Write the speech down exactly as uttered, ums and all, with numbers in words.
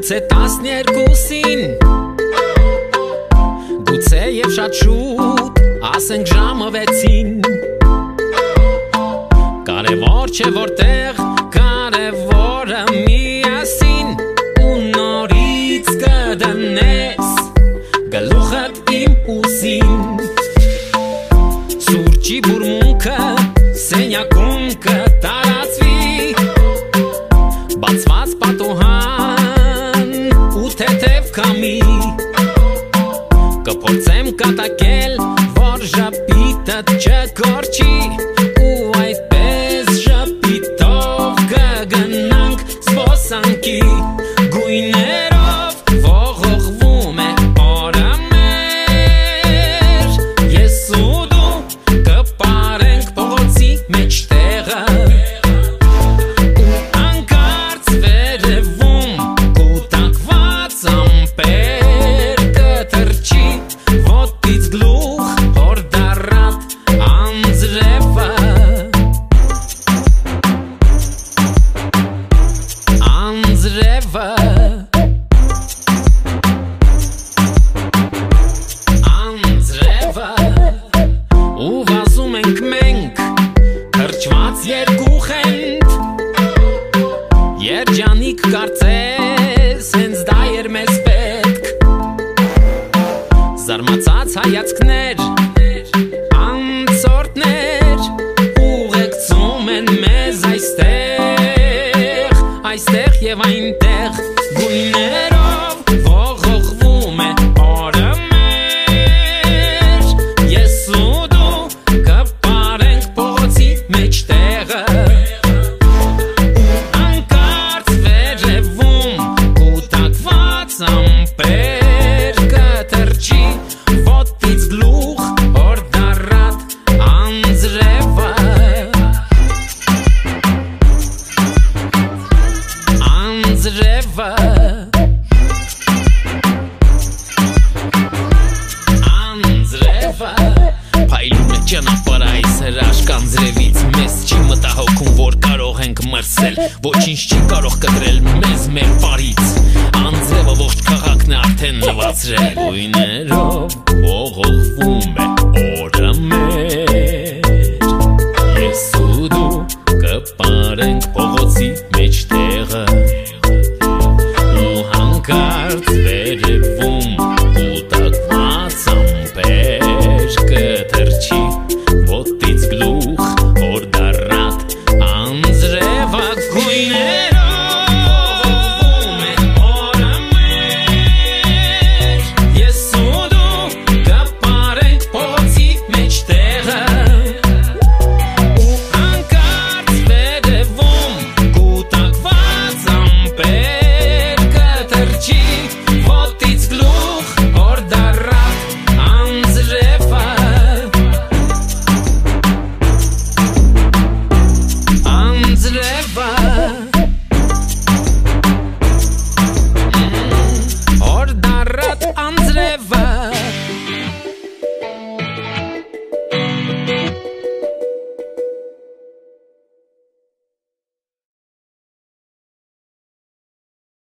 Գուցե տասներկուսին Գուցե և շատ շուտ ասենք ժամը վեցին Կարևոր չէ որտեղ կարևորը միասին ու նորից կդնես գլուխդ իմ ուսին Սուրճի բուրմունքը սենյակում կտարածվի Բացված պատուհան ու թեթև կամի Կփորձեմ կատակել, որ ժապիտը չկորչի ու այդպես ժապիտով կգնանք զբոսանքի Գույներով ողողվում է օրը մեր Ես ու դու կպարենք փողոցի մեջտեղը Ու անկարծ վերևում կուտակված ամպեր կթրջի ոտից գլուխ հորդառատ անձրևը Անձրևը Անձրևը Ու վազում ենք մենք թրջված երկու խենթ Երջանիկ կարծես հենց դա էր մեզ պետք Զարմացած հայացքներ անցորդներ ուղեկցում են մեզ այստեղ Այստեղ և այնտեղ գույներով ողողվում է օրը մեր Ես ու դու կպարենք փողոցի մեջտեղը Ու անկարծ վերևում կուտակված ամպեր կթրջի ոտից գլուխ հորդառատ անձրևը Անձրևը Անձրևը Փայլում է ճանապարհ այս հրաշք անձրևից Մեզ չի մտահոգում, որ կարող ենք մրսել Ոչինչ չի կարող կտրել մեզ մեր բարից Անձրևը ողջ քաղաքն է արդեն նվացրել Գույներով ողողվում է օր